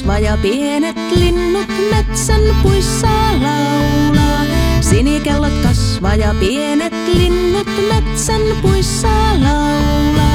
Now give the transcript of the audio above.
kasvaa ja pienet linnut metsän puissa laulaa. Sinikellot kasvaa ja pienet linnut metsän puissa laulaa.